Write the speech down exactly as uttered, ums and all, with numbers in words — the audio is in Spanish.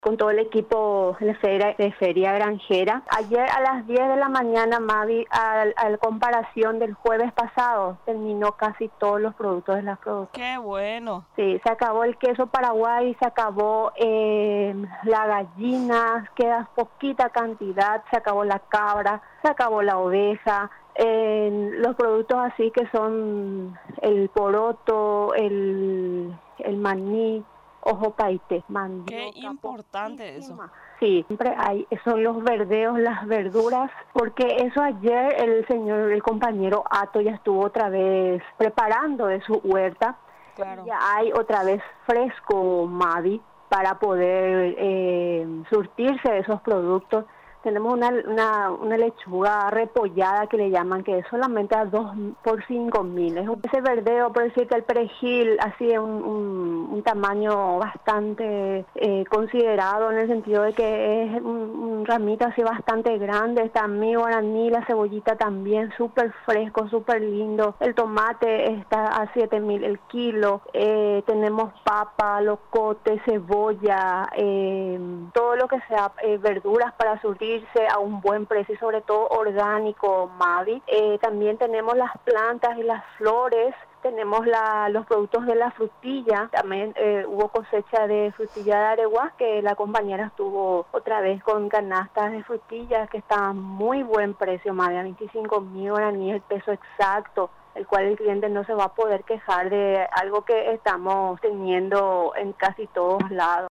con todo el equipo de feria, de feria granjera. Ayer a las diez de la mañana, Mavi, a, a comparación del jueves pasado, terminó casi todos los productos de las productoras. ¡Qué bueno! Sí, se acabó el queso Paraguay, se acabó eh, la gallina, queda poquita cantidad, se acabó la cabra, se acabó la oveja. Eh, los productos así que son el poroto, el, el maní, ojo paité, ¡Qué mandioca, importante eso! poquísima. Sí, siempre hay, son los verdeos, las verduras, porque eso ayer el señor, el compañero Ato ya estuvo otra vez preparando de su huerta. Claro. Ya hay otra vez fresco, Mavi, para poder eh, surtirse de esos productos. Tenemos una, una, una lechuga repollada que le llaman, que es solamente a dos por cinco mil. Es un, ese verdeo, por decirte, el perejil, así un, un, un tamaño bastante eh, considerado, en el sentido de que es un, un ramito así bastante grande. Está mi guaraní, la cebollita también, súper fresco, súper lindo. El tomate está a siete mil el kilo. Eh, tenemos papa, locote, cebolla, eh, todo lo que sea eh, verduras para surtir a un buen precio y sobre todo orgánico, Mavi. Eh, también tenemos las plantas y las flores, tenemos la, los productos de la frutilla, también eh, hubo cosecha de frutilla de areguá, que la compañera estuvo otra vez con canastas de frutillas que estaban a muy buen precio, Mavi, a veinticinco mil guaraníes el peso exacto, el cual el cliente no se va a poder quejar de algo que estamos teniendo en casi todos lados.